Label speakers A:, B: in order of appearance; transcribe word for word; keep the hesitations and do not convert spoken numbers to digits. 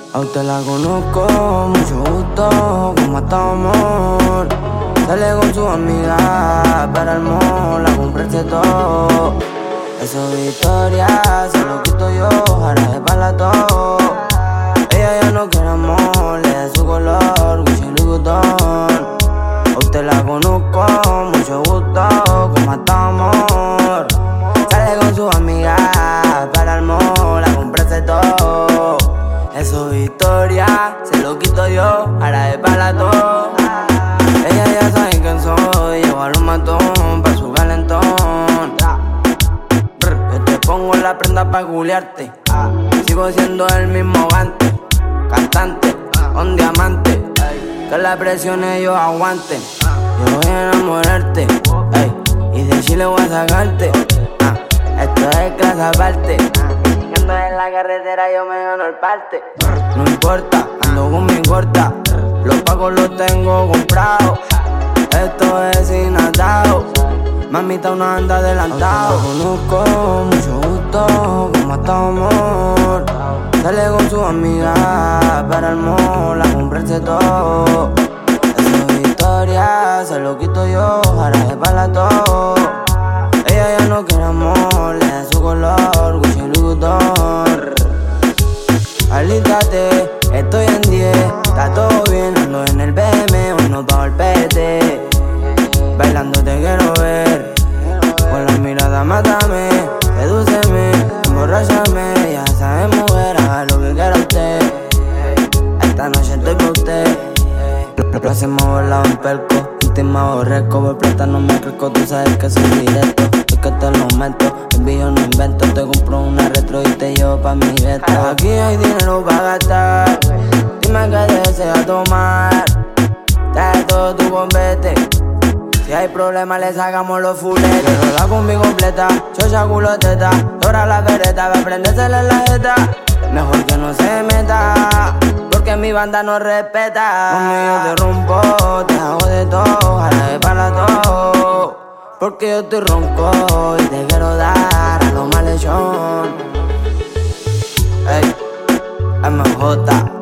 A: A usted la conozco, mucho gusto, como está amor. Sale con su amiga para el mall a comprarse todo. Eso es Victoria, se lo quito yo, jarabe para todo. Ella ya no quiere amor, le da su color, Gucci y Louis Vuitton. A usted la conozco, mucho gusto, como está amor. Sale con su amiga para el mall a comprarse todo. Eso es Victoria, se lo quito yo, jarabe para todo. Ella ya sabe quién soy, llevo a los matón pa' su calentón. Yo te pongo la prenda pa' culiarte. Sigo siendo el mismo gante, cantante, un diamante. Que la presión ellos aguanten. Yo voy a enamorarte, ey, y de Chile voy a sacarte. Ah, esto es clase aparte. Ando en la carretera, yo me gano el parte. No importa, ando con mi corta. Los pagos los tengo comprados. Esto es sin atado. Mamita no anda adelantado. Conozco, mucho gusto, como está amor. Sale con su amiga para el mall a comprarse todo. Eso es Victoria, se lo quito yo, jarabe para todo. Ella ya no quiere amor, le da su color, Gucci y Louis Vuitton. Alístate, estoy en diez, está todo bien, ando en el B M, hoy no pago el P T. Bailando te quiero ver, con la mirada mátame, sedúceme, emborráchame. Ya sabes mujer, haga lo que quiera usted. Esta noche estoy pa' usted. Lo hacemos volado en perco, última borreco, por plata no me crezco, tú sabes que soy directo. Es que te lo meto, baby yo no invento. Te compro una retro y te llevo pa' mi gueto. Aquí hay dinero pa' gastar, dime qué deseas tomar. Trae todo tu bombete, si hay problema le sacamos los fuletes. Quiero la combi completa, chocha culo teta. Dora la vereta, va a prendérsela en la jeta. Mejor que no se meta, porque mi banda no respeta. Conmigo te rompo, te hago de todo, jarabe para todo. Porque yo te ronco y te quiero dar a lo malhechón. Ey, M J